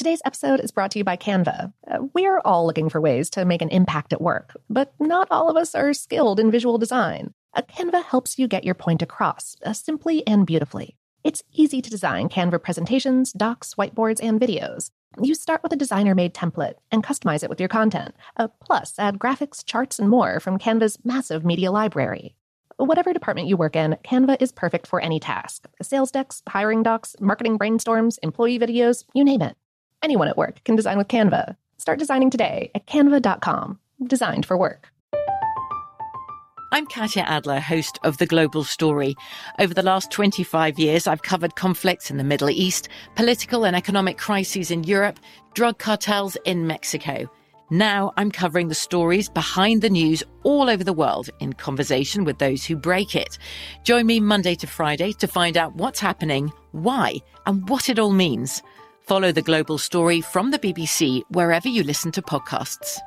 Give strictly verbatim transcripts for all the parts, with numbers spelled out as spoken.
Today's episode is brought to you by Canva. Uh, we're all looking for ways to make an impact at work, but not all of us are skilled in visual design. Uh, Canva helps you get your point across, uh, simply and beautifully. It's easy to design Canva presentations, docs, whiteboards, and videos. You start with a designer-made template and customize it with your content. Uh, plus, add graphics, charts, and more from Canva's massive media library. Whatever department you work in, Canva is perfect for any task. Sales decks, hiring docs, marketing brainstorms, employee videos, you name it. Anyone at work can design with Canva. Start designing today at canva dot com. Designed for work. I'm Katya Adler, host of The Global Story. Over the last twenty-five years, I've covered conflicts in the Middle East, political and economic crises in Europe, drug cartels in Mexico. Now I'm covering the stories behind the news all over the world in conversation with those who break it. Join me Monday to Friday to find out what's happening, why, and what it all means. Follow The Global Story from the B B C wherever you listen to podcasts.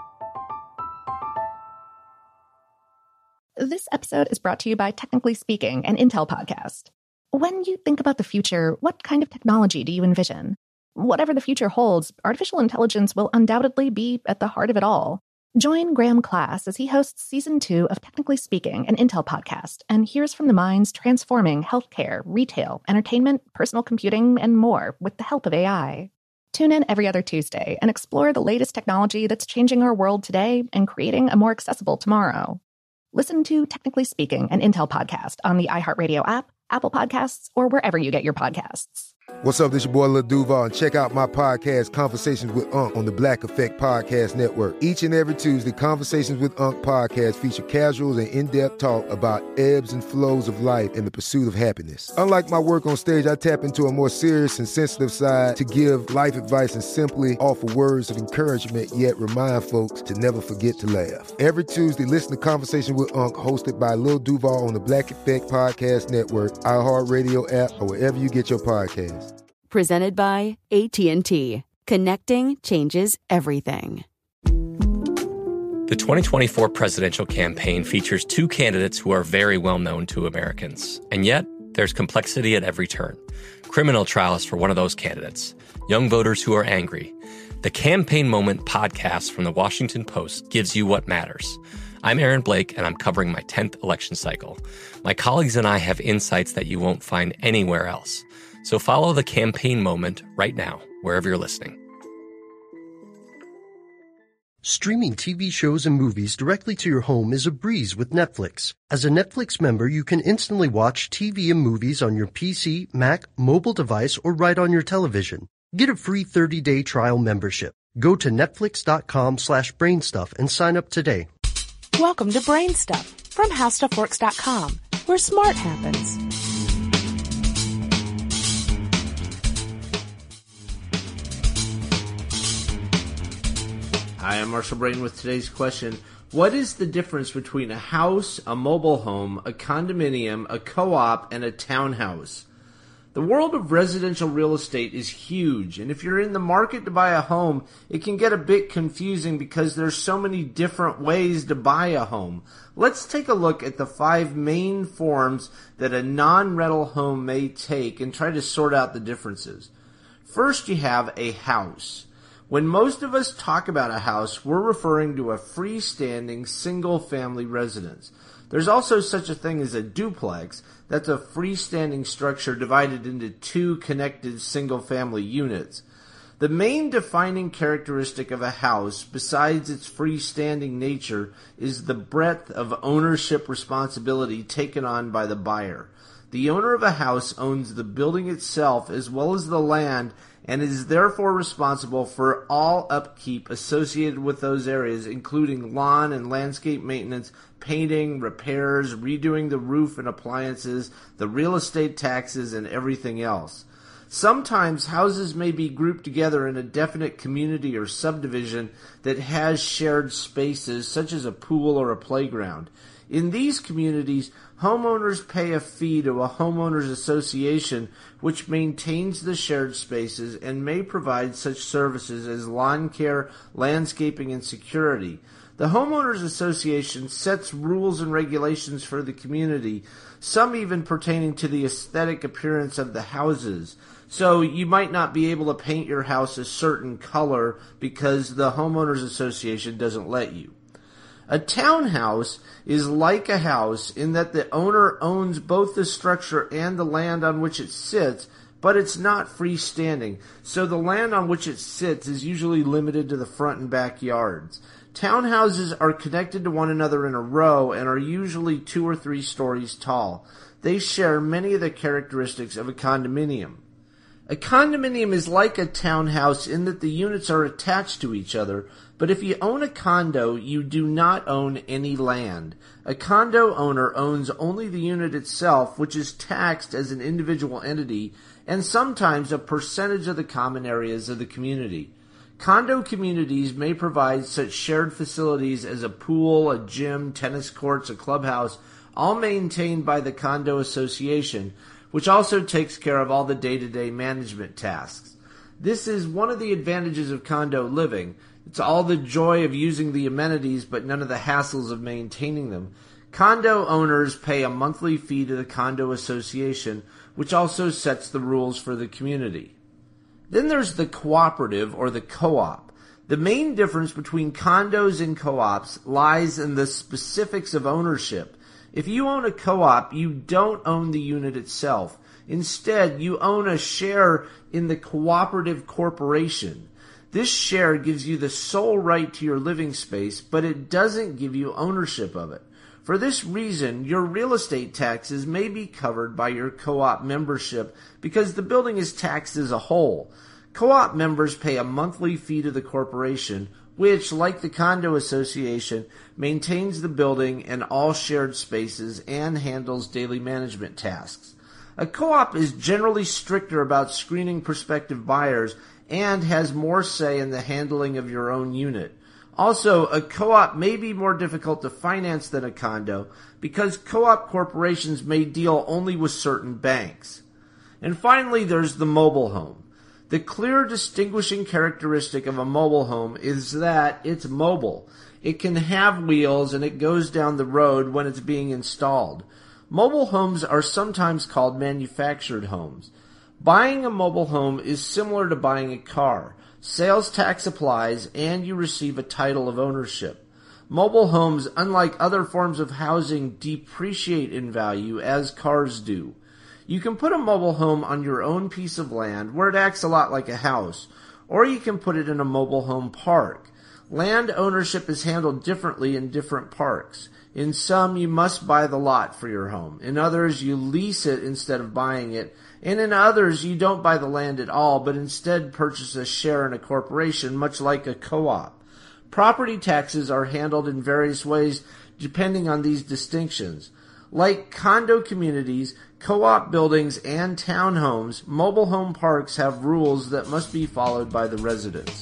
This episode is brought to you by Technically Speaking, an Intel podcast. When you think about the future, what kind of technology do you envision? Whatever the future holds, artificial intelligence will undoubtedly be at the heart of it all. Join Graham Class as he hosts season two of Technically Speaking, an Intel podcast, and hears from the minds transforming healthcare, retail, entertainment, personal computing, and more with the help of A I. Tune in every other Tuesday and explore the latest technology that's changing our world today and creating a more accessible tomorrow. Listen to Technically Speaking, an Intel podcast on the iHeartRadio app, Apple Podcasts, or wherever you get your podcasts. What's up, this your boy Lil Duval, and check out my podcast, Conversations with Unc, on the Black Effect Podcast Network. Each and every Tuesday, Conversations with Unc podcast feature casuals and in-depth talk about ebbs and flows of life and the pursuit of happiness. Unlike my work on stage, I tap into a more serious and sensitive side to give life advice and simply offer words of encouragement, yet remind folks to never forget to laugh. Every Tuesday, listen to Conversations with Unc, hosted by Lil Duval on the Black Effect Podcast Network, iHeartRadio app, or wherever you get your podcasts. Presented by A T and T. Connecting changes everything. The twenty twenty-four presidential campaign features two candidates who are very well known to Americans. And yet, there's complexity at every turn. Criminal trials for one of those candidates. Young voters who are angry. The Campaign Moment podcast from the Washington Post gives you what matters. I'm Aaron Blake, and I'm covering my tenth election cycle. My colleagues and I have insights that you won't find anywhere else. So follow The Campaign Moment right now, wherever you're listening. Streaming T V shows and movies directly to your home is a breeze with Netflix. As a Netflix member, you can instantly watch T V and movies on your P C, Mac, mobile device, or right on your television. Get a free thirty-day trial membership. Go to netflix.com slash brainstuff and sign up today. Welcome to Brainstuff from how stuff works dot com, where smart happens. Hi, I'm Marshall Brain with today's question. What is the difference between a house, a mobile home, a condominium, a co-op, and a townhouse? The world of residential real estate is huge, and if you're in the market to buy a home, it can get a bit confusing because there's so many different ways to buy a home. Let's take a look at the five main forms that a non-rental home may take and try to sort out the differences. First, you have a house. When most of us talk about a house, we're referring to a freestanding single-family residence. There's also such a thing as a duplex. That's a freestanding structure divided into two connected single-family units. The main defining characteristic of a house, besides its freestanding nature, is the breadth of ownership responsibility taken on by the buyer. The owner of a house owns the building itself as well as the land and is therefore responsible for all upkeep associated with those areas, including lawn and landscape maintenance, painting, repairs, redoing the roof and appliances, the real estate taxes, and everything else. Sometimes houses may be grouped together in a definite community or subdivision that has shared spaces, such as a pool or a playground. In these communities, homeowners pay a fee to a homeowners association which maintains the shared spaces and may provide such services as lawn care, landscaping, and security. The homeowners association sets rules and regulations for the community, some even pertaining to the aesthetic appearance of the houses. So you might not be able to paint your house a certain color because the homeowners association doesn't let you. A townhouse is like a house in that the owner owns both the structure and the land on which it sits, but it's not freestanding, so the land on which it sits is usually limited to the front and back yards. Townhouses are connected to one another in a row and are usually two or three stories tall. They share many of the characteristics of a condominium. A condominium is like a townhouse in that the units are attached to each other, but if you own a condo, you do not own any land. A condo owner owns only the unit itself, which is taxed as an individual entity, and sometimes a percentage of the common areas of the community. Condo communities may provide such shared facilities as a pool, a gym, tennis courts, a clubhouse, all maintained by the condo association, which also takes care of all the day-to-day management tasks. This is one of the advantages of condo living. It's all the joy of using the amenities, but none of the hassles of maintaining them. Condo owners pay a monthly fee to the condo association, which also sets the rules for the community. Then there's the cooperative or the co-op. The main difference between condos and co-ops lies in the specifics of ownership. If you own a co-op, you don't own the unit itself. Instead, you own a share in the cooperative corporation. This share gives you the sole right to your living space, but it doesn't give you ownership of it. For this reason, your real estate taxes may be covered by your co-op membership because the building is taxed as a whole. Co-op members pay a monthly fee to the corporation, which, like the condo association, maintains the building and all shared spaces and handles daily management tasks. A co-op is generally stricter about screening prospective buyers and has more say in the handling of your own unit. Also, a co-op may be more difficult to finance than a condo because co-op corporations may deal only with certain banks. And finally, there's the mobile home. The clear distinguishing characteristic of a mobile home is that it's mobile. It can have wheels and it goes down the road when it's being installed. Mobile homes are sometimes called manufactured homes. Buying a mobile home is similar to buying a car. Sales tax applies and you receive a title of ownership. Mobile homes, unlike other forms of housing, depreciate in value as cars do. You can put a mobile home on your own piece of land where it acts a lot like a house, or you can put it in a mobile home park. Land ownership is handled differently in different parks. In some, you must buy the lot for your home. In others, you lease it instead of buying it. And in others, you don't buy the land at all, but instead purchase a share in a corporation, much like a co-op. Property taxes are handled in various ways depending on these distinctions. Like condo communities, co-op buildings, and townhomes, mobile home parks have rules that must be followed by the residents.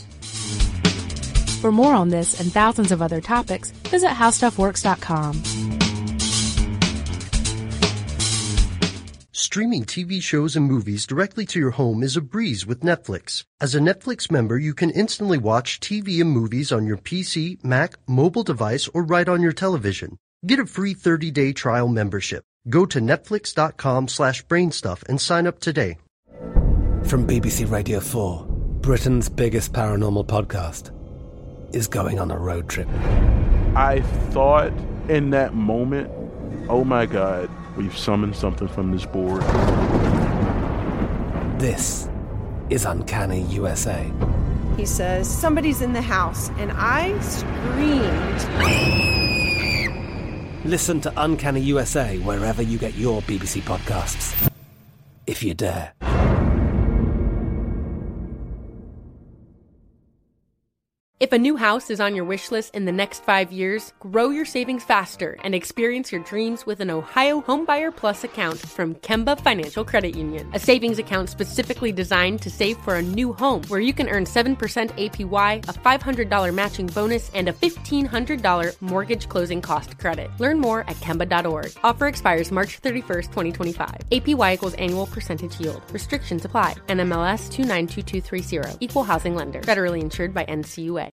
For more on this and thousands of other topics, visit how stuff works dot com. Streaming T V shows and movies directly to your home is a breeze with Netflix. As a Netflix member, you can instantly watch T V and movies on your P C, Mac, mobile device, or right on your television. Get a free thirty-day trial membership. Go to netflix dot com slash brainstuff and sign up today. From B B C Radio four, Britain's biggest paranormal podcast is going on a road trip. I thought in that moment, oh my God, we've summoned something from this board. This is Uncanny U S A. He says, somebody's in the house, and I screamed. Listen to Uncanny U S A wherever you get your B B C podcasts, if you dare. If a new house is on your wish list in the next five years, grow your savings faster and experience your dreams with an Ohio Homebuyer Plus account from Kemba Financial Credit Union. A savings account specifically designed to save for a new home where you can earn seven percent A P Y, a five hundred dollars matching bonus, and a fifteen hundred dollars mortgage closing cost credit. Learn more at Kemba dot org. Offer expires March thirty-first, twenty twenty-five. A P Y equals annual percentage yield. Restrictions apply. N M L S two nine two two three zero. Equal housing lender. Federally insured by N C U A.